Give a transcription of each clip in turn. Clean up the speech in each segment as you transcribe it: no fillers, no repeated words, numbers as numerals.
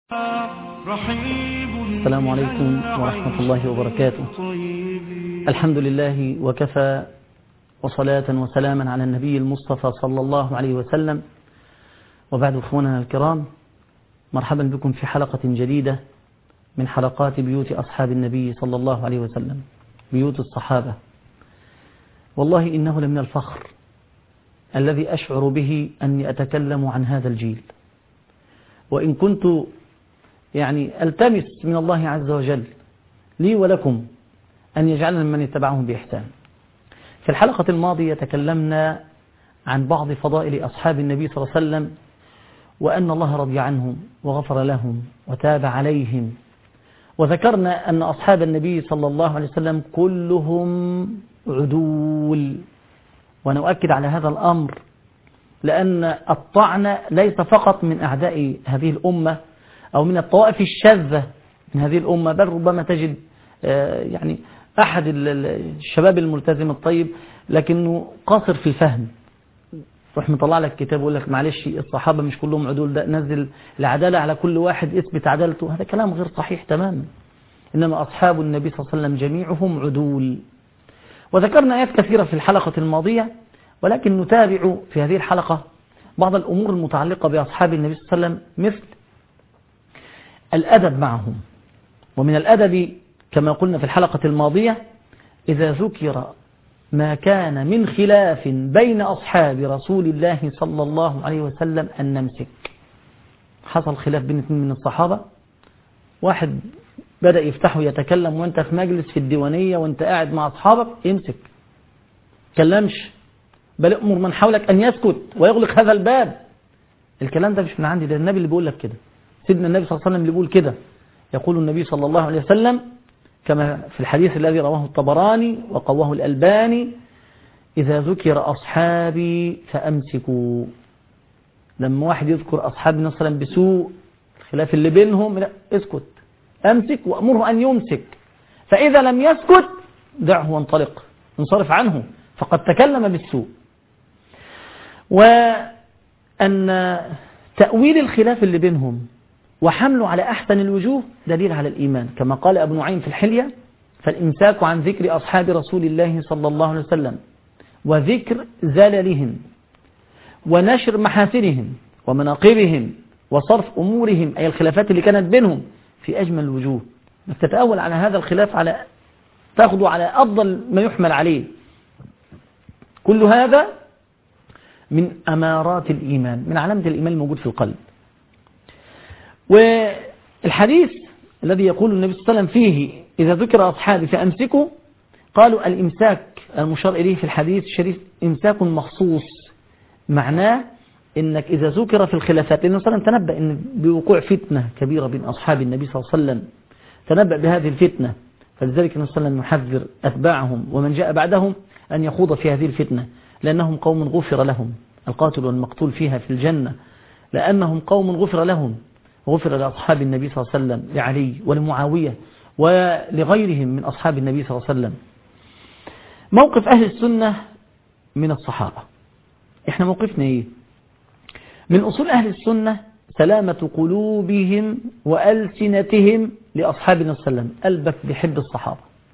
السلام عليكم ورحمة الله وبركاته. الحمد لله وكفى، وصلاة وسلاما على النبي المصطفى صلى الله عليه وسلم. وبعد إخواننا الكرام، مرحبا بكم في حلقة جديدة من حلقات بيوت أصحاب النبي صلى الله عليه وسلم، بيوت الصحابة. والله إنه لمن الفخر الذي أشعر به أني أتكلم عن هذا الجيل، وإن كنت ألتمس من الله عز وجل لي ولكم أن يجعلنا من يتبعهم بإحسان. في الحلقة الماضية تكلمنا عن بعض فضائل أصحاب النبي صلى الله عليه وسلم، وأن الله رضي عنهم وغفر لهم وتاب عليهم، وذكرنا أن أصحاب النبي صلى الله عليه وسلم كلهم عدول. وأنا أؤكد على هذا الأمر لأن الطعن ليس فقط من أعداء هذه الأمة أو من الطوائف الشاذة من هذه الأمة، بل ربما تجد أحد الشباب الملتزم الطيب لكنه قاصر في الفهم، روح مطلع لك كتاب ويقول لك معلش الصحابة مش كلهم عدول، ده نزل العدالة على كل واحد، اثبت عدالته. هذا كلام غير صحيح تماما، إنما أصحاب النبي صلى الله عليه وسلم جميعهم عدول. وذكرنا آيات كثيرة في الحلقة الماضية، ولكن نتابع في هذه الحلقة بعض الأمور المتعلقة بأصحاب النبي صلى الله عليه وسلم، مثل الأدب معهم. ومن الأدب كما قلنا في الحلقة الماضية، إذا ذكر ما كان من خلاف بين أصحاب رسول الله صلى الله عليه وسلم أن نمسك. حصل خلاف بين اثنين من الصحابة، واحد بدأ يفتحه يتكلم وانت في مجلس في الديوانية وانت قاعد مع أصحابك، امسك كلمش، بل أمر من حولك أن يسكت ويغلق هذا الباب. الكلام ده مش من عندي، ده النبي اللي بيقول لك كده، سيدنا النبي صلى الله عليه وسلم اللي بيقول كده. يقول النبي صلى الله عليه وسلم كما في الحديث الذي رواه الطبراني وقواه الألباني: إذا ذكر أصحابي فأمسكوا. لما واحد يذكر أصحاب النبي صلى الله عليه وسلم بسوء، الخلاف اللي بينهم، لا، اسكت، أمسك وأمره أن يمسك، فإذا لم يسكت دعه وانطلق، انصرف عنه فقد تكلم بالسوء. وأن تأويل الخلاف اللي بينهم وحمله على أحسن الوجوه دليل على الإيمان، كما قال ابن نعيم في الحلية: فالإمساك عن ذكر أصحاب رسول الله صلى الله عليه وسلم وذكر زللهم ونشر محاسنهم ومناقبهم وصرف أمورهم، أي الخلافات اللي كانت بينهم، في أجمل الوجوه. تتأول على هذا الخلاف، على تأخذ على أفضل ما يحمل عليه. كل هذا من أمارات الإيمان، من علامة الإيمان الموجود في القلب. والحديث الذي يقول النبي صلى الله عليه وسلم فيه: إذا ذكر أصحابي فأمسكوا، قالوا الإمساك المشار إليه في الحديث الشريف إمساك مخصوص، معناه إنك إذا ذكر في الخلافات، لأنه صلى الله عليه وسلم تنبأ إن بوقوع فتنة كبيرة بين أصحاب النبي صلى الله عليه وسلم، تنبأ بهذه الفتنة، فلذلك النبي صلى الله عليه وسلم يحذر أتباعهم ومن جاء بعدهم أن يخوض في هذه الفتنة، لأنهم قوم غفر لهم، القاتل والمقتول فيها في الجنة، لأنهم قوم غفر لهم، غفر لأصحاب النبي صلى الله عليه وسلم، لعلي ولمعاوية ولغيرهم من أصحاب النبي صلى الله عليه وسلم. موقف أهل السنة من الصحابة، إحنا موقفنا إيه؟ من أصول أهل السنة سلامة قلوبهم وألسنتهم لأصحاب النبي صلى الله عليه وسلم. قلبك بيحب الصحابة،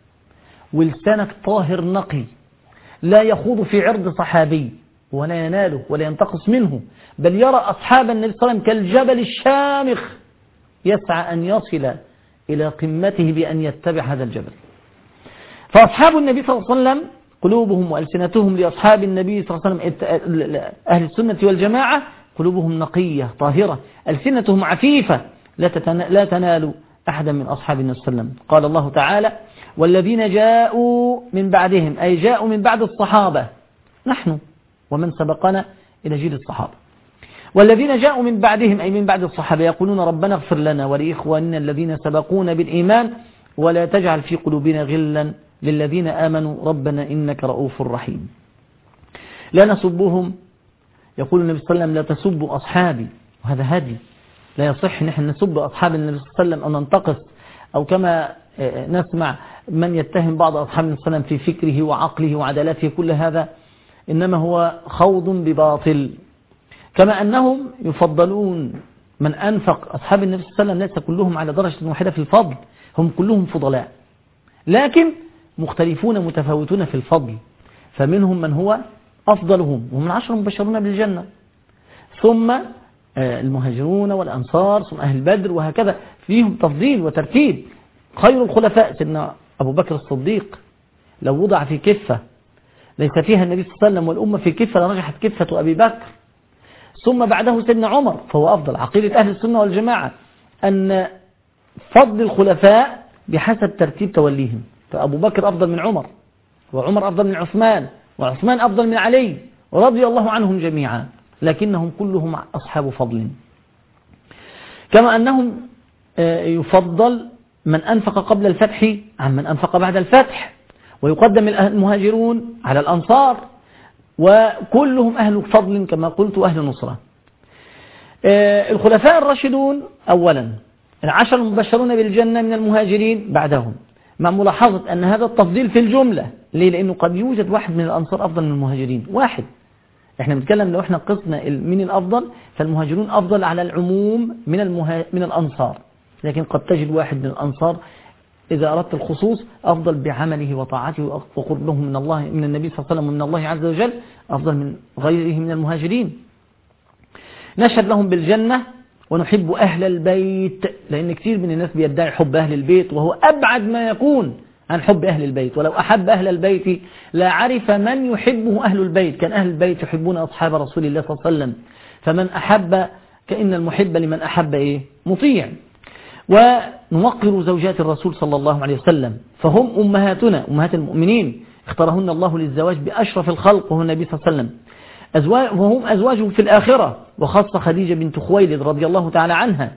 ولسانك طاهر نقي، لا يخوض في عرض صحابي ولا يناله ولا ينتقص منه، بل يرى أصحاب النبي صلى الله عليه وسلم كالجبل الشامخ، يسعى أن يصل إلى قمته بأن يتبع هذا الجبل. فأصحاب النبي صلى الله عليه وسلم قلوبهم وألسنتهم لأصحاب النبي صلى الله عليه وسلم، أهل السنة والجماعة، قلوبهم نقية طاهرة، ألسنتهم عفيفة، لا تنال أحدا من أصحاب النبي صلى الله عليه وسلم. قال الله تعالى: والذين جاءوا من بعدهم، أي جاءوا من بعد الصحابة، نحن ومن سبقنا إلى جيل الصحابة. والذين جاءوا من بعدهم، أي من بعد الصحابة، يقولون ربنا اغفر لنا ولإخواننا الذين سبقونا بالإيمان ولا تجعل في قلوبنا غلا للذين آمنوا ربنا إنك رؤوف رحيم. لا نسبهم، يقول النبي صلى الله عليه وسلم: لا تسبوا أصحابي، وهذا هدي، لا يصح نحن نسب أصحاب النبي صلى الله عليه وسلم أو ننتقص، أو كما نسمع من يتهم بعض أصحاب النبي صلى الله عليه وسلم في فكره وعقله وعدالته، كل هذا إنما هو خوض بباطل. كما أنهم يفضلون من أنفق أصحاب النبي صلى الله عليه وسلم ليس كلهم على درجة واحدة في الفضل، هم كلهم فضلاء، لكن مختلفون متفاوتون في الفضل. فمنهم من هو أفضلهم وهم 10 مبشرون بالجنة، ثم المهاجرون والأنصار، ثم أهل بدر، وهكذا فيهم تفضيل وترتيب. خير الخلفاء سيدنا أبو بكر الصديق، لو وضع في كفة ليس فيها النبي صلى الله عليه وسلم والأمة في كفة لرجحت كفة أبي بكر. ثم بعده سيدنا عمر، فهو أفضل. عقيدة أهل السنة والجماعة أن فضل الخلفاء بحسب ترتيب توليهم، فأبو بكر أفضل من عمر، وعمر أفضل من عثمان، وعثمان أفضل من علي، رضي الله عنهم جميعا، لكنهم كلهم أصحاب فضل. كما أنهم يفضل من أنفق قبل الفتح عن من أنفق بعد الفتح، ويقدم المهاجرون على الأنصار، وكلهم أهل فضل كما قلت، أهل نصرة. الخلفاء الراشدون أولا 10 المبشرون بالجنة من المهاجرين بعدهم، مع ملاحظة أن هذا التفضيل في الجملة. ليه؟ لأنه قد يوجد واحد من الأنصار أفضل من المهاجرين، واحد. احنا بنتكلم لو احنا قسنا من الأفضل، فالمهاجرون أفضل على العموم من الأنصار، لكن قد تجد واحد من الأنصار إذا أردت الخصوص أفضل بعمله وطاعته وقربه من الله، من النبي صلى الله عليه وسلم ومن الله عز وجل، أفضل من غيره من المهاجرين. نشهد لهم بالجنة ونحب أهل البيت، لأن كثير من الناس بيدعي حب أهل البيت، وهو أبعد ما يكون عن حب أهل البيت. ولو أحب أهل البيت لا عرف من يحبه أهل البيت. كان أهل البيت يحبون أصحاب رسول الله صلى الله عليه وسلم، فمن أحب كأن المحب لمن أحب مطيع. ونوقر زوجات الرسول صلى الله عليه وسلم، فهم أمهاتنا، أمهات المؤمنين، اختارهن الله للزواج بأشرف الخلق وهو النبي صلى الله عليه وسلم، وهم أزواجه في الآخرة، وخاصة خديجة بنت خويلد رضي الله تعالى عنها،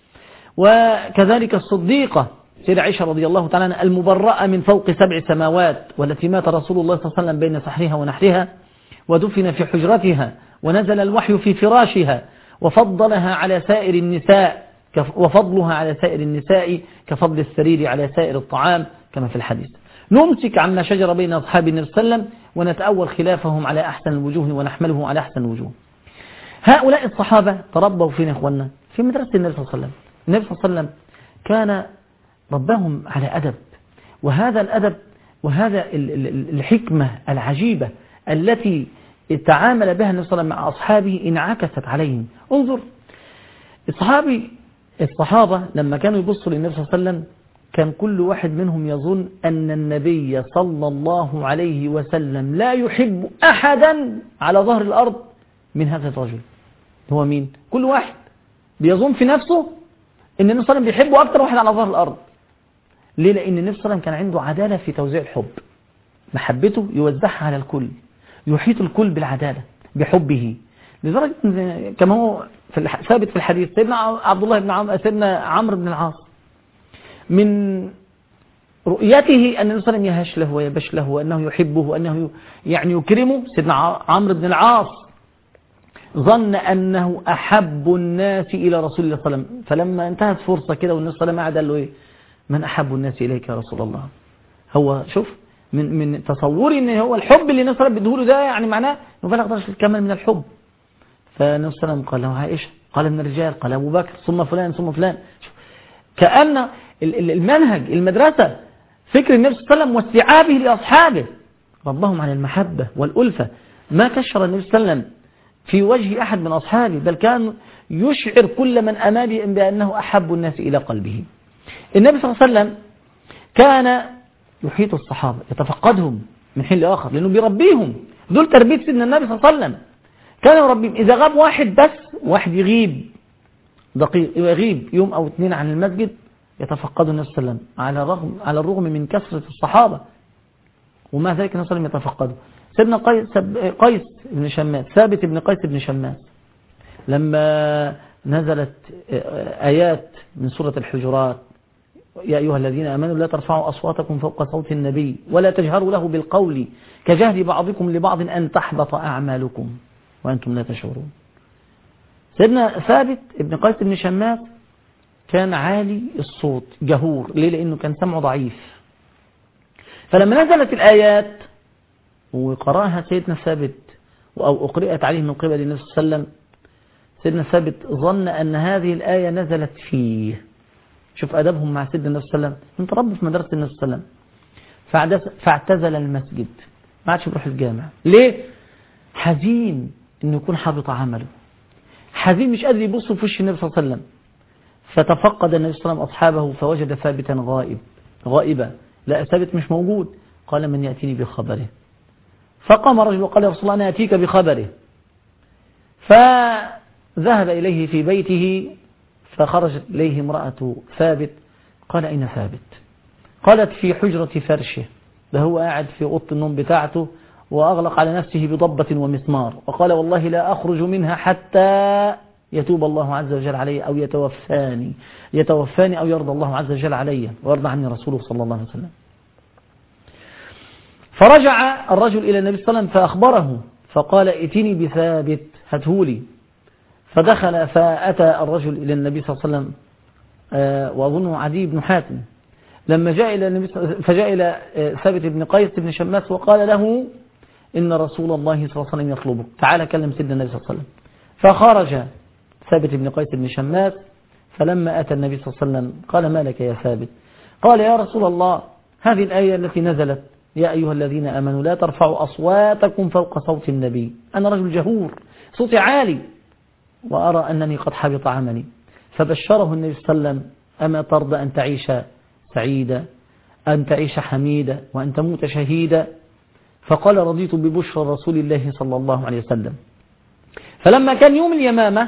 وكذلك الصديقة سيدة عائشة رضي الله تعالى عنها المبرأة من فوق 7 سماوات، والتي مات رسول الله صلى الله عليه وسلم بين سحرها ونحرها، ودفن في حجرتها، ونزل الوحي في فراشها، وفضلها على سائر النساء، وفضلها على سائر النساء كفضل السرير على سائر الطعام كما في الحديث. نمسك عما شجر بين أصحاب النبي صلى الله عليه وسلم ونتأول خلافهم على أحسن الوجوه ونحمله على أحسن الوجوه. هؤلاء الصحابة تربوا فين يا إخواننا؟ في مدرسة النبي صلى الله عليه وسلم. النبي صلى الله عليه وسلم كان ربهم على أدب، وهذا الأدب وهذا الحكمة العجيبة التي تعامل بها النبي صلى الله عليه وسلم مع أصحابه انعكست عليهم. انظر الصحابة لما كانوا يبصوا للنبي صلى الله عليه وسلم كان كل واحد منهم يظن أن النبي صلى الله عليه وسلم لا يحب أحدا على ظهر الأرض من هذا الرجل. هو مين؟ كل واحد بيظن في نفسه أن النبي صلى الله عليه وسلم بيحبه أكثر واحد على ظهر الأرض. ليه؟ لأن النبي صلى الله عليه وسلم كان عنده عدالة في توزيع الحب، محبته يوزعها على الكل، يحيط الكل بالعدالة بحبه، لدرجة كما هو ثابت في الحديث سيدنا عبد الله بن عمرو، سيدنا عمرو بن العاص، من رؤيته أن النبي صلى الله عليه وسلم يهش له ويبش له وأنه يحبه وأنه يعني يكرمه، سيدنا عمرو بن العاص ظن أنه أحب الناس إلى رسول الله صلى الله عليه وسلم، فلما انتهت فرصة كده والنبي صلى الله عليه وسلم قال له من أحب الناس إليك يا رسول الله؟ هو شوف من تصوري أن هو الحب اللي النبي صلى الله عليه وسلم بيديهوله ده يعني معناه نبلغ درجة الكمال من الحب. فالنبي صلى الله عليه وسلم قال له عائشة، قال من الرجال، قال أبو بكر، ثم فلان ثم فلان. كأن المنهج المدرسة فكر النبي صلى الله عليه وسلم واستيعابه لأصحابه ربهم على المحبة والألفة. ما كشر النبي صلى الله عليه وسلم في وجه أحد من أصحابه، بل كان يشعر كل من أمامه بأنه أحب الناس إلى قلبه. النبي صلى الله عليه وسلم كان يحيط الصحابة يتفقدهم من حين لآخر، لأنه بيربيهم، دول تربية سيدنا النبي صلى الله عليه وسلم. كان يربيهم، إذا غاب واحد بس، واحد يغيب يوم أو 2 عن المسجد، يتفقد النبي صلى الله عليه وسلم على الرغم من كثرة الصحابة، وما ذلك النبي صلى الله عليه وسلم يتفقده. سيدنا قيس بن شماس، ثابت بن قيس بن شماس، لما نزلت آيات من سورة الحجرات يا أيها الذين آمنوا لا ترفعوا أصواتكم فوق صوت النبي ولا تجهروا له بالقول كجهر بعضكم لبعض أن تحبط أعمالكم وأنتم لا تشعرون. سيدنا ثابت بن قيس بن شماس كان عالي الصوت جهور. ليه؟ لأنه كان سمعه ضعيف. فلما نزلت الآيات وقرأها سيدنا ثابت أو أقرأت عليه من قبل النبي صلى الله عليه وسلم، سيدنا ثابت ظن أن هذه الآية نزلت فيه. شوف أدبهم مع سيدنا النبي صلى الله عليه وسلم، انت رب في مدرسة النبي صلى الله عليه وسلم. فاعتزل المسجد، ما عادش بيروح الجامع. ليه؟ حزين انه يكون حبط عمله، حزين مش قادر يبص في وش النبي صلى الله عليه وسلم. فتفقد النبي صلى الله عليه وسلم أصحابه فوجد ثابتا غائبا، لا ثابت مش موجود. قال من يأتيني بخبره؟ فقام رجل وقال يا رسول الله أنا أتيك بخبره. فذهب إليه في بيته، فخرجت إليه امرأة ثابت. قال أين ثابت؟ قالت في حجرة فرشه، ده هو قاعد في أوضة النوم بتاعته وأغلق على نفسه بضبة ومسمار، وقال والله لا أخرج منها حتى يتوب الله عز وجل علي أو يتوفاني أو يرضى الله عز وجل علي ويرضى عني رسوله صلى الله عليه وسلم. فرجع الرجل إلى النبي صلى الله عليه وسلم فأخبره، فقال ائتني بثابت هاتهولي. فدخل فأتى الرجل إلى النبي صلى الله عليه وسلم، وأظنه عدي بن حاتم. لما جاء إلى النبي فجاء إلى ثابت بن قيس بن شماس وقال له إن رسول الله صلى الله عليه وسلم يطلبك، تعالى كلم سيدنا النبي صلى الله عليه وسلم. فخرج ثابت بن قيس بن شماس، فلما أتى النبي صلى الله عليه وسلم قال ما لك يا ثابت؟ قال يا رسول الله هذه الآية التي نزلت يا أيها الذين آمنوا لا ترفعوا أصواتكم فوق صوت النبي، أنا رجل جهور صوتي عالي وأرى أنني قد حبط عملي. فبشره النبي صلى الله عليه وسلم أما ترضى أن تعيش سعيدا، أن تعيش حميدا، وأن تموت شهيدا؟ فقال رضيت ببشرى رسول الله صلى الله عليه وسلم. فلما كان يوم اليمامة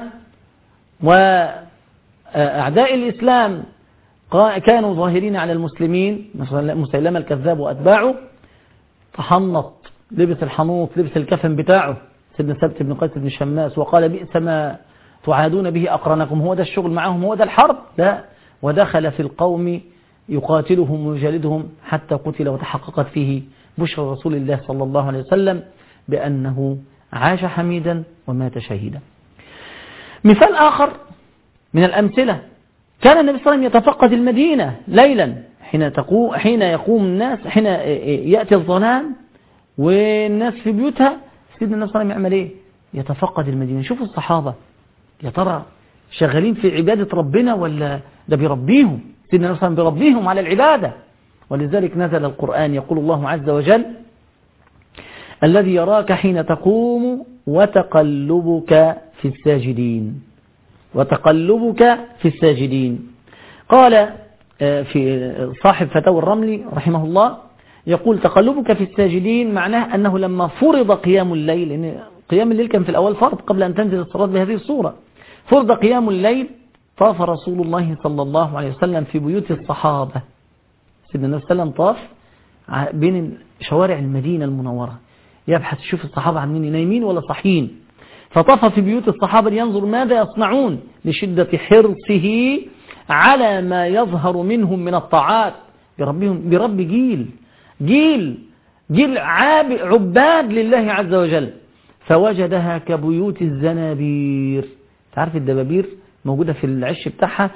وأعداء الإسلام كانوا ظاهرين على المسلمين، مسيلمة الكذاب وأتباعه، تحنط، لبس الحنوط، لبس الكفن بتاعه سيدنا ثابت بن قيس بن شماس، وقال بئس ما تعادون به أقرنكم، هو ده الشغل معهم، هو ده الحرب؟ لا. ودخل في القوم يقاتلهم ويجالدهم حتى قتل، وتحققت فيه بشرى رسول الله صلى الله عليه وسلم بأنه عاش حميدا ومات شهيدا. مثال آخر من الأمثلة، كان النبي صلى الله عليه وسلم يتفقد المدينة ليلا حين يقوم الناس، حين يأتي الظلام والناس في بيوتها، سيدنا النبي صلى الله عليه وسلم يعمل ايه؟ يتفقد المدينة. شوفوا الصحابة يا ترى شغالين في عبادة ربنا ولا ده بيربيهم؟ سيدنا النبي صلى الله عليه وسلم بيربيهم على العبادة. ولذلك نزل القرآن يقول الله عز وجل الذي يراك حين تقوم وتقلبك في الساجدين، وتقلبك في الساجدين. قال في صاحب فتاوى الرملي رحمه الله يقول تقلبك في الساجدين معناه أنه لما فرض قيام الليل، لأن قيام الليل كان في الأول فرض قبل أن تنزل الصلاة بهذه الصورة، فرض قيام الليل، طاف رسول الله صلى الله عليه وسلم في بيوت الصحابة. سيدنا النبي صلى الله عليه وسلم طاف بين شوارع المدينة المنورة يبحث يشوف الصحابة عاملين نايمين ولا صاحيين، فطاف في بيوت الصحابة لينظر ماذا يصنعون لشدة حرصه على ما يظهر منهم من الطاعات. برب جيل عباد لله عز وجل. فوجدها كبيوت الزنابير، تعرف الدبابير موجودة في العش بتاعها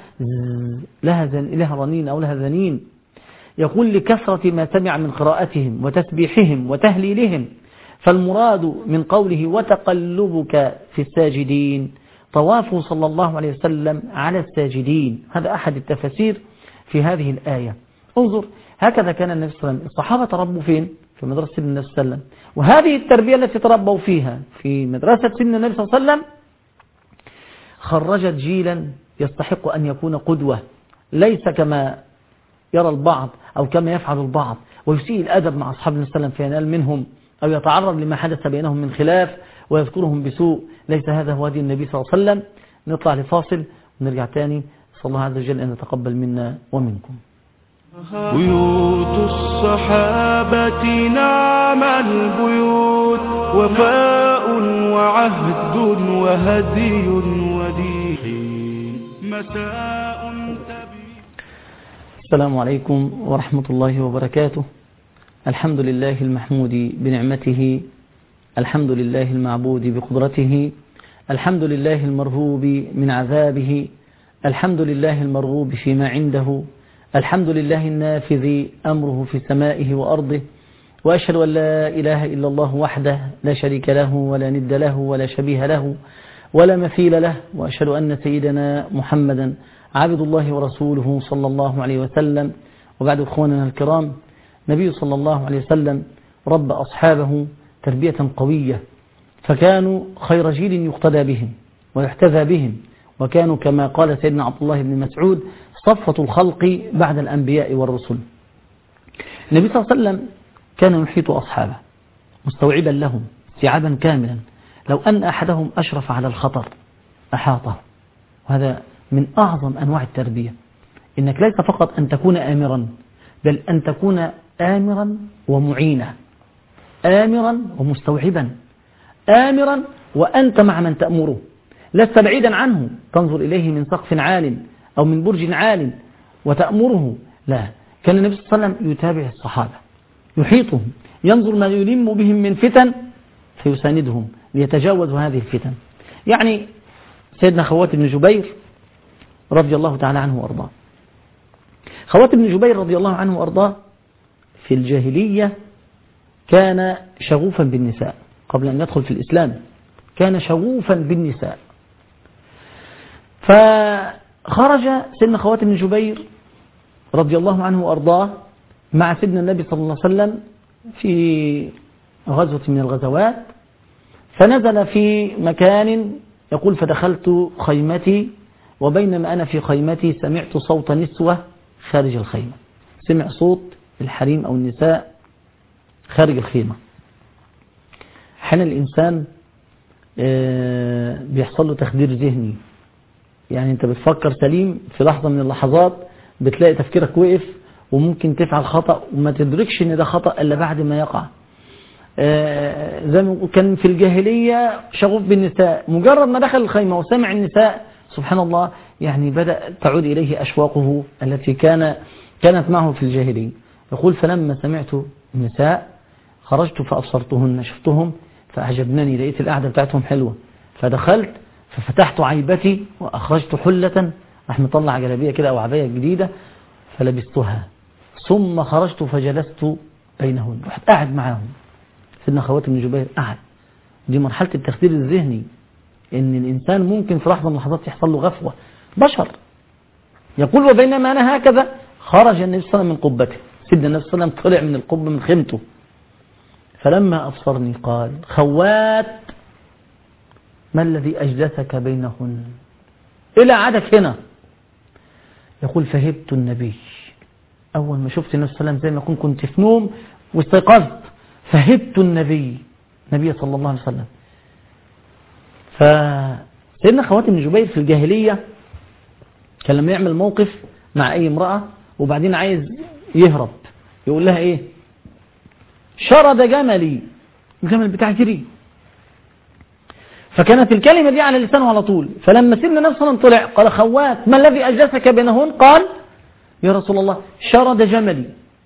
لها رنين أو لها ذنين. يقول لكثرة ما سمع من قراءتهم وتسبيحهم وتهليلهم. فالمراد من قوله وتقلبك في الساجدين طوافه صلى الله عليه وسلم على الساجدين. هذا أحد التفاسير في هذه الآية. انظر هكذا كان النبي صلى الله عليه وسلم. الصحابة تربوا فين؟ في مدرسة النبي صلى الله عليه وسلم. وهذه التربية التي تربوا فيها في مدرسة سيدنا النبي صلى الله عليه وسلم خرجت جيلا يستحق أن يكون قدوة، ليس كما يرى البعض أو كما يفعل البعض ويسيء الأدب مع أصحاب النبي صلى الله عليه وسلم فينال منهم أو يتعرض لما حدث بينهم من خلاف ويذكرهم بسوء. ليس هذا هو هدي النبي صلى الله عليه وسلم. نطلع لفاصل ونرجع تاني. صلى الله عز وجل أن يتقبل منا ومنكم. بيوت الصحابة نعم البيوت، وفاء وعهد وهدي ودين مساء تبي. السلام عليكم ورحمة الله وبركاته. الحمد لله المحمود بنعمته، الحمد لله المعبود بقدرته، الحمد لله المرهوب من عذابه، الحمد لله المرغوب فيما عنده، الحمد لله النافذ أمره في سمائه وأرضه، وأشهد أن لا إله إلا الله وحده لا شريك له ولا ند له ولا شبيه له، ولا مثيل له، وأشهد أن سيدنا محمدا عبد الله ورسوله صلى الله عليه وسلم. وبعد إخواننا الكرام، نبي صلى الله عليه وسلم رب أصحابه تربية قوية، فكانوا خير جيل يقتدى بهم ويحتذى بهم، وكانوا كما قال سيدنا عبد الله بن مسعود صفة الخلق بعد الأنبياء والرسل. النبي صلى الله عليه وسلم كان يحيط أصحابه مستوعبا لهم استيعابا كاملا، لو أن أحدهم أشرف على الخطر أحاطه. وهذا من أعظم أنواع التربية، إنك ليس فقط أن تكون آمرا، بل أن تكون آمرا ومعينا، آمرا ومستوعبا، آمرا وأنت مع من تأمره، لست بعيدا عنه تنظر إليه من سقف عال أو من برج عال وتأمره، لا، كان النبي صلى الله عليه وسلم يتابع الصحابة، يحيطهم، ينظر ما يلم بهم من فتن فيساندهم ليتجاوزوا هذه الفتن. يعني سيدنا خوات بن جبير رضي الله تعالى عنه وأرضاه، خوات بن جبير رضي الله عنه وأرضاه في الجاهلية كان شغوفا بالنساء، قبل أن يدخل في الإسلام كان شغوفا بالنساء. فخرج سيدنا خوات بن جبير رضي الله عنه وأرضاه مع سيدنا النبي صلى الله عليه وسلم في غزوة من الغزوات، فنزل في مكان، يقول فدخلت خيمتي، وبينما أنا في خيمتي سمعت صوت نسوة خارج الخيمة، سمع صوت الحريم أو النساء خارج الخيمة. حين الإنسان بيحصل له تخدير ذهني، يعني أنت بتفكر سليم، في لحظة من اللحظات بتلاقي تفكيرك وقف وممكن تفعل خطأ وما تدركش ان ده خطأ الا بعد ما يقع. زي ما كان في الجاهلية شغوف بالنساء، مجرد ما دخل الخيمة وسمع النساء سبحان الله يعني بدأ تعود إليه أشواقه التي كانت معه في الجاهلية. يقول فلما سمعت النساء خرجت فأبصرتهن، شفتهم فأعجبنني، لقيت القعدة بتاعتهم حلوة، فدخلت ففتحت عيبتي وأخرجت حلة، راح مطلع جلابية كده أو عباية جديدة فلبستها، ثم خرجت فجلست بينهن، رحت قاعد معاهم. سيدنا خوات بن جبير قعد. دي مرحلة التخدير الذهني، ان الانسان ممكن في لحظة من اللحظات يحصل له غفوة، بشر. يقول وبينما انا هكذا خرج النبي صلى الله عليه وسلم من قبته، سيدنا النبي صلى الله عليه وسلم طلع من القبة من خيمته، فلما أبصرني قال خوات ما الذي أجلسك بينهن، إلى عادك هنا. يقول فهبت النبي، أول ما شفت النبي صلى الله عليه وسلم زي ما كنت في نوم واستيقظت، فهبت النبي صلى الله عليه وسلم. فسيدنا خوات بن جبير في الجاهلية كان لما يعمل موقف مع أي امرأة وبعدين عايز يهرب يقول لها إيه؟ شرد جملي، الجمل بتاع جري. فكانت الكلمة دي على لسانه على طول. فلما سيدنا النبي صلى الله عليه وسلم طلع قال خوات ما الذي أجلسك بينهن؟ قال يا رسول الله شرد جملي.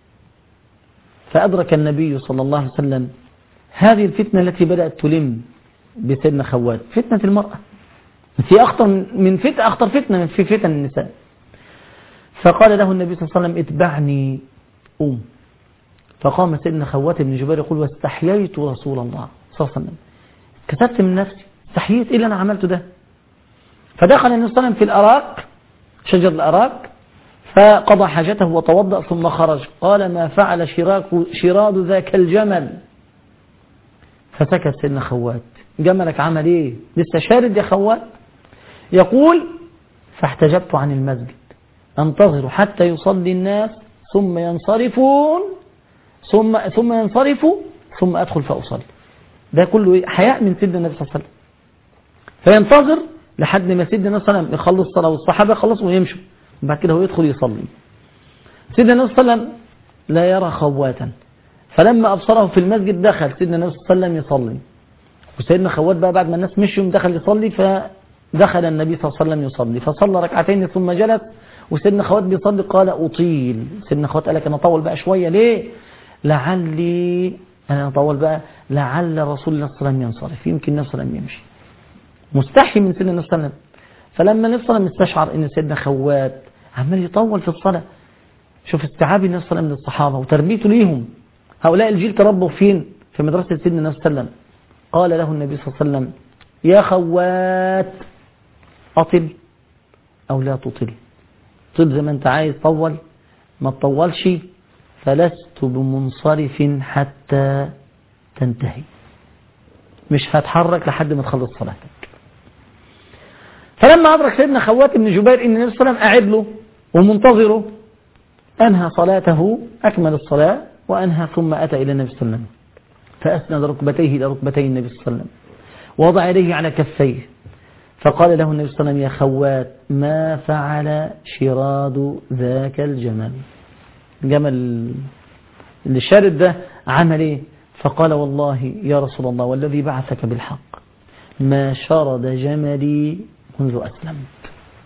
فأدرك النبي صلى الله عليه وسلم هذه الفتنة التي بدأت تلم بسيدنا خوات، فتنة المرأة، هي أخطر فتنة في فتن النساء. فقال له النبي صلى الله عليه وسلم اتبعني أم. فقام سيدنا خوات بن جبير يقول واستحييت رسول الله صلى الله عليه وسلم، كتبت من نفسي، استحييت إيه اللي أنا عملته ده. فدخل النبي صلى الله عليه وسلم في الأراك، شجر الأراك، فقضى حاجته وتوضأ ثم خرج. قال ما فعل شراد ذاك الجمل. فسكت سيدنا خوات، جملك عمل ايه؟ لسه شارد يا خوات؟ يقول فاحتجبت عن المسجد انتظر حتى يصلي الناس ثم ينصرفون ثم ينصرفوا ثم أدخل فأصلي. ده كله حياء من سيدنا النبي صلى الله عليه وسلم. فينتظر لحد ما سيدنا النبي صلى الله عليه وسلم يخلص الصلاة والصحابة يخلصوا ويمشوا، وبعد كده هو يدخل يصلي. سيدنا النبي صلى الله عليه وسلم لا يرى خواتا، فلما أبصره في المسجد دخل سيدنا النبي صلى الله عليه وسلم يصلي. وسيدنا خوات بقى بعد ما الناس مشوا دخل يصلي، فدخل النبي صلى الله عليه وسلم يصلي، فصلى ركعتين ثم جلس. وسيدنا خوات بيصلي قال أطيل. سيدنا خوات قال لك أنا أطول بقى شوية، ليه؟ لعلي أنا أطول بقى لعل رسول الله صلى الله عليه وسلم ينصرف، يمكن النبي صلى الله عليه وسلم يمشي، مستحي من سيدنا النبي صلى الله عليه وسلم. فلما النبي صلى الله عليه وسلم استشعر ان سيدنا خوات عمال يطول في الصلاة، شوف استيعاب النبي صلى الله عليه وسلم للصحابة وتربيته ليهم، هؤلاء الجيل تربوا فين؟ في مدرسة سيدنا النبي صلى الله عليه وسلم. قال له النبي صلى الله عليه وسلم يا خوات أطل أو لا تطل، طب زي ما أنت عايز، طول ما تطولش، فلست بمنصرف حتى تنتهي، مش هتحرك لحد ما تخلص صلاتك. فلما أدرك سيدنا خوات بن جبير إن النبي صلى الله عليه وسلم قاعد له ومنتظره، أنهى صلاته، أكمل الصلاة وأنهى، ثم أتى إلى النبي صلى الله عليه وسلم فأسند ركبتيه إلى ركبتي النبي صلى الله عليه وسلم ووضع يديه على كفيه، فقال له النبي صلى الله عليه وسلم يا خوات ما فعل شراد ذاك الجمل، الجمل اللي شارد ده عمل ايه؟ فقال والله يا رسول الله والذي بعثك بالحق ما شرد جملي منذ أسلمت.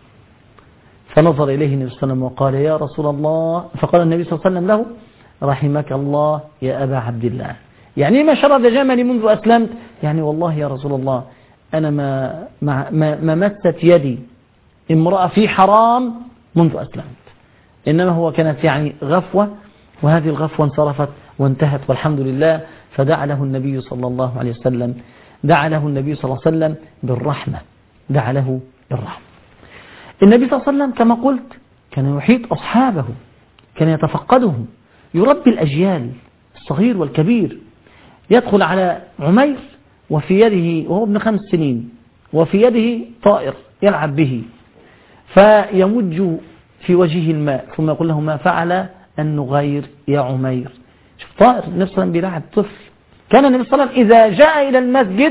فنظر إليه النبي صلى الله عليه وسلم وقال يا رسول الله، فقال النبي صلى الله عليه وسلم له رحمك الله يا أبا عبد الله، يعني ما شرد جملي منذ أسلمت؟ يعني والله يا رسول الله أنا ما مست يدي امرأة في حرام منذ أسلمت، إنما هو كانت يعني غفوة، وهذه الغفوة انصرفت وانتهت والحمد لله. فدعا له النبي صلى الله عليه وسلم، دعا له النبي صلى الله عليه وسلم بالرحمة، دعا له بالرحمة. النبي صلى الله عليه وسلم كما قلت كان يحيط أصحابه، كان يتفقدهم، يربي الأجيال الصغير والكبير. يدخل على عمير وفي يده وهو ابن 5 سنين وفي يده طائر يلعب به، فيمج في وجهه الماء ثم يقول له ما فعل النغير يا عمير. شوف طائر، النبي صلى الله عليه وسلم بيلعب طفل. كان النبي صلى الله عليه وسلم إذا جاء إلى المسجد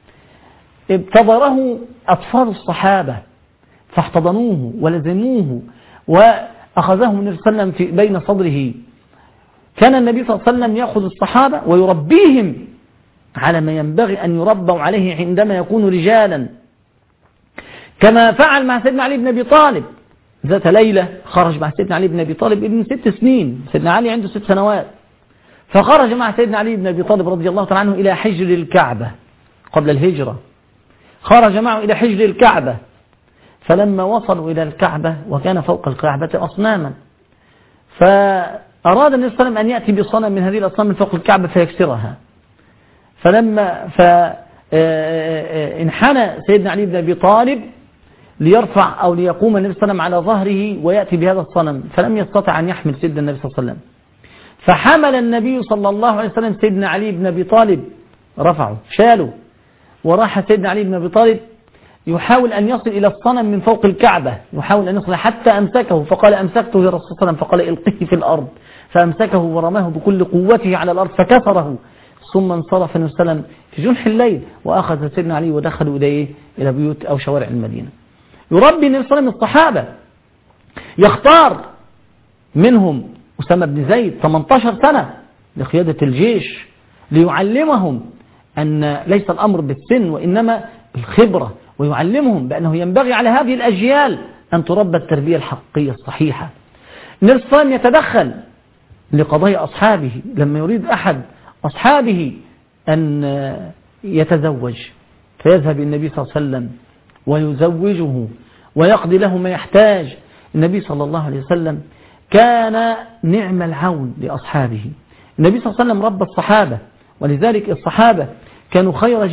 ابتدره أطفال الصحابة فاحتضنوه ولزموه وأخذهم النبي صلى الله عليه وسلم بين صدره. كان النبي صلى الله عليه وسلم يأخذ الصحابة ويربيهم على ما ينبغي أن يربوا عليه عندما يكون رجالا، كما فعل مع سيدنا علي بن أبي طالب. ذات ليلة خرج مع سيدنا علي بن أبي طالب ابن 6 سنين، سيدنا علي عنده 6 سنوات، فخرج مع سيدنا علي بن أبي طالب رضي الله تعالى عنه إلى حجر الكعبة قبل الهجرة، خرج معه إلى حجر الكعبة. فلما وصلوا إلى الكعبة وكان فوق الكعبة أصناما، فأراد النبي صلى الله عليه وسلم أن يأتي بصنم من هذه الأصنام من فوق الكعبة فيكسرها. فلما انحنى سيدنا علي بن أبي طالب ليرفع أو ليقوم النبي صلى الله عليه وسلم على ظهره ويأتي بهذا الصنم، فلم يستطع أن يحمل سيدنا النبي صلى الله عليه وسلم، فحمل النبي صلى الله عليه وسلم سيدنا علي بن أبي طالب، رفعه شاله، وراح سيدنا علي بن أبي طالب يحاول أن يصل إلى الصنم من فوق الكعبة، يحاول أن يصل حتى أمسكه، فقال أمسكته يا رسول الله صلى الله عليه وسلم، فقال إلقيه في الأرض، فأمسكه ورماه بكل قوته على الأرض فكسره. ثم انصرف النبي صلى الله عليه وسلم في جنح الليل وأخذ سيدنا علي ودخلوا إليه إلى بيوت أو شوارع المدينة. يربي النبي صلى الله عليه وسلم الصحابة، يختار منهم أسامة بن زيد 18 سنة لقيادة الجيش، ليعلمهم أن ليس الأمر بالسن وإنما بالخبرة، ويعلمهم بأنه ينبغي على هذه الأجيال أن تربى التربية الحقيقية الصحيحة. النبي صلى الله عليه وسلم يتدخل لقضايا أصحابه، لما يريد أحد أصحابه أن يتزوج فيذهب النبي صلى الله عليه وسلم ويزوجه ويقضي له ما يحتاج. النبي صلى الله عليه وسلم كان نعم العون لأصحابه. النبي صلى الله عليه وسلم ربى الصحابة، ولذلك الصحابة كانوا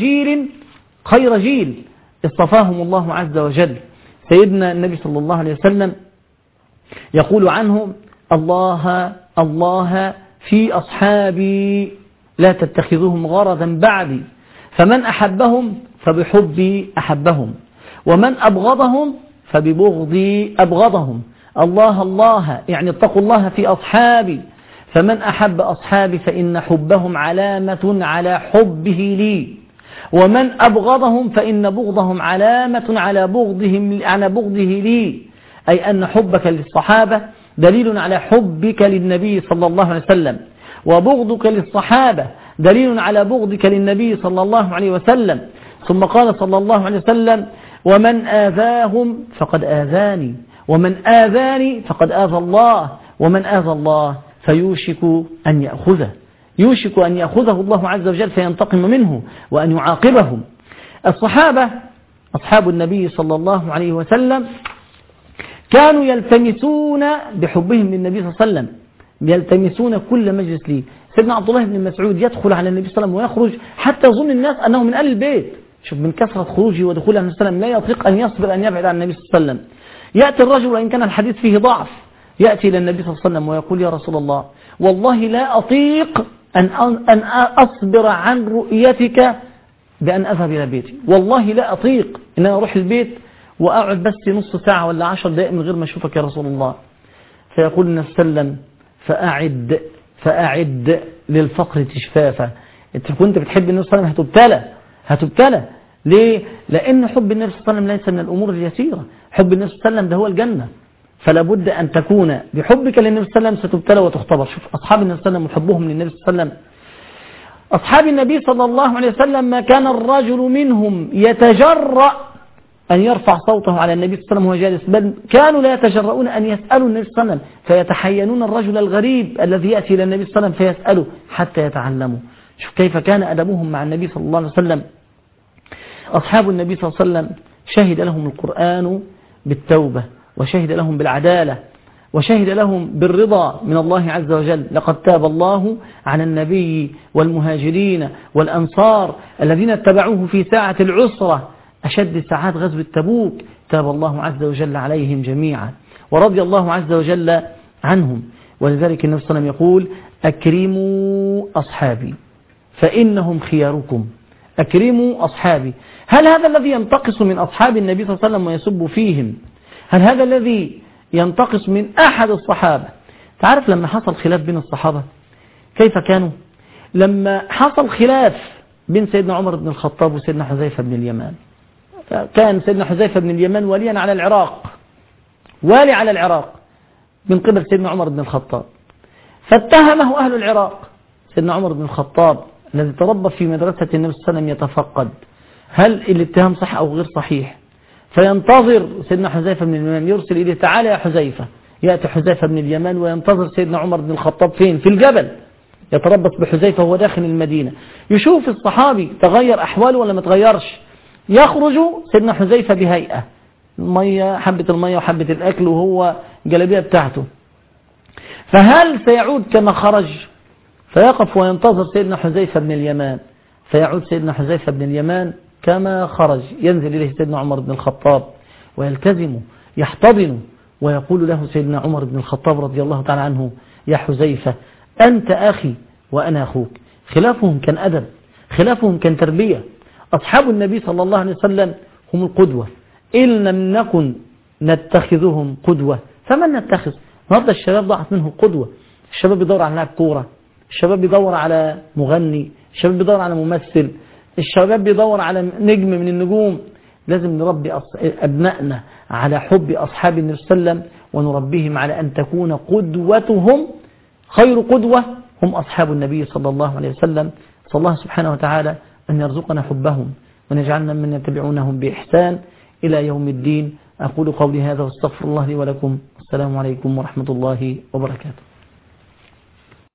خير جيل اصطفاهم الله عز وجل. سيدنا النبي صلى الله عليه وسلم يقول عنهم الله الله في أصحابي لا تتخذوهم غرضا بعدي، فمن أحبهم فبحبي أحبهم، ومن أبغضهم فببغضي أبغضهم. الله الله يعني اتقوا الله في أصحابي، فمن أحب أصحابي فإن حبهم علامة على حبه لي، ومن أبغضهم فإن بغضهم علامة على بغضه لي، أي أن حبك للصحابة دليل على حبك للنبي صلى الله عليه وسلم، وبغضك للصحابة دليل على بغضك للنبي صلى الله عليه وسلم. ثم قال صلى الله عليه وسلم ومن آذاهم فقد آذاني، ومن آذاني فقد آذى الله، ومن آذى الله فيوشك أن يأخذه، يوشك أن يأخذه الله عز وجل فينتقم منه وأن يعاقبهم. الصحابة أصحاب النبي صلى الله عليه وسلم كانوا يلتمسون بحبهم للنبي صلى الله عليه وسلم، يلتمسون كل مجلس ليه. سيدنا عبد الله بن مسعود يدخل على النبي صلى الله عليه وسلم ويخرج حتى يظن الناس أنه من أهل البيت، شوف من كثرة خروجه ودخوله النبي صلى الله عليه وسلم لا يطيق أن يصبر أن يبعد عن النبي صلى الله عليه وسلم. يأتي الرجل وإن كان الحديث فيه ضعف، يأتي إلى النبي صلى الله عليه وسلم ويقول يا رسول الله والله لا أطيق أن أصبر عن رؤيتك بأن أذهب إلى بيتي، والله لا أطيق أن أنا أروح البيت وأقعد بس نص ساعة ولا 10 دقائق من غير ما أشوفك يا رسول الله. فيقول النبي صلى الله عليه وسلم فأعد للفقر تشفافا. أنت كنت بتحب النبي صلى الله عليه وسلم هتبتلى. ليه؟ لأن حب النبي صلى الله عليه وسلم ليس من الأمور اليسيرة، حب النبي صلى الله عليه وسلم ده هو الجنة، فلا بد أن تكون بحبك للنبي صلى الله عليه وسلم ستبتلى وتختبر. شوف أصحاب النبي صلى الله عليه وسلم وحبهم للنبي صلى الله عليه وسلم. أصحاب النبي صلى الله عليه وسلم ما كان الرجل منهم يتجرأ أن يرفع صوته على النبي صلى الله عليه وسلم وهو جالس، بل كانوا لا يتجرؤون أن يسألوا النبي صلى الله عليه وسلم، فيتحينون الرجل الغريب الذي يأتي إلى النبي صلى الله عليه وسلم فيسأله حتى يتعلموا. شوف كيف كان أدبهم مع النبي صلى الله عليه وسلم. أصحاب النبي صلى الله عليه وسلم شهد لهم القرآن بالتوبة، وشهد لهم بالعدالة، وشهد لهم بالرضا من الله عز وجل. لقد تاب الله على النبي والمهاجرين والأنصار الذين اتبعوه في ساعة العسرة أشد ساعات غزوة تبوك، تاب الله عز وجل عليهم جميعا ورضي الله عز وجل عنهم. ولذلك النبي صلى الله عليه وسلم يقول أكرموا أصحابي فإنهم خياركم، أكرموا أصحابي. هل هذا الذي ينتقص من أصحاب النبي صلى الله عليه وسلم ويسب فيهم؟ هل هذا الذي ينتقص من أحد الصحابة؟ تعرف لما حصل خلاف بين الصحابة كيف كانوا؟ لما حصل خلاف بين سيدنا عمر بن الخطاب وسيدنا حذيفة بن اليمان، كان سيدنا حذيفة بن اليمان واليا على العراق، والي على العراق من قبل سيدنا عمر بن الخطاب، فاتهمه أهل العراق. سيدنا عمر بن الخطاب الذي تربى في مدرسة النبي صلى الله عليه وسلم يتفقد هل الاتهام صح أو غير صحيح، فينتظر سيدنا حذيفة بن اليمان، يرسل إليه تعالى يا حذيفة. يأتي حذيفة بن اليمان وينتظر سيدنا عمر بن الخطاب فين؟ في الجبل، يتربص بحذيفة وهو داخل المدينة، يشوف الصحابي تغير أحواله ولا ما تغيرش. يخرج سيدنا حذيفة بهيئة المية، حبة المية وحبة الأكل وهو جلبية بتاعته، فهل سيعود كما خرج؟ فيقف وينتظر سيدنا حذيفة بن اليمان، فيعود سيدنا حذيفة بن اليمان كما خرج. ينزل إليه سيدنا عمر بن الخطاب ويلتزم يحتضن، ويقول له سيدنا عمر بن الخطاب رضي الله تعالى عنه يا حذيفة أنت أخي وأنا أخوك. خلافهم كان أدب، خلافهم كان تربية. أصحاب النبي صلى الله عليه وسلم هم القدوة، إن لم نكن نتخذهم قدوة فمن نتخذ؟ النهارده الشباب ضاعت منه القدوة. الشباب بيدور على لاعب كورة، الشباب بيدور على مغني، الشباب بيدور على ممثل، الشباب بيدور على نجم من النجوم. لازم نربي أبنائنا على حب أصحاب النبي صلى الله عليه وسلم، ونربيهم على أن تكون قدوتهم خير قدوة هم أصحاب النبي صلى الله عليه وسلم. صلى الله سبحانه وتعالى أن يرزقنا حبهم ونجعلنا من يتبعونهم بإحسان إلى يوم الدين. أقول قولي هذا واستغفر الله لي ولكم. السلام عليكم ورحمة الله وبركاته.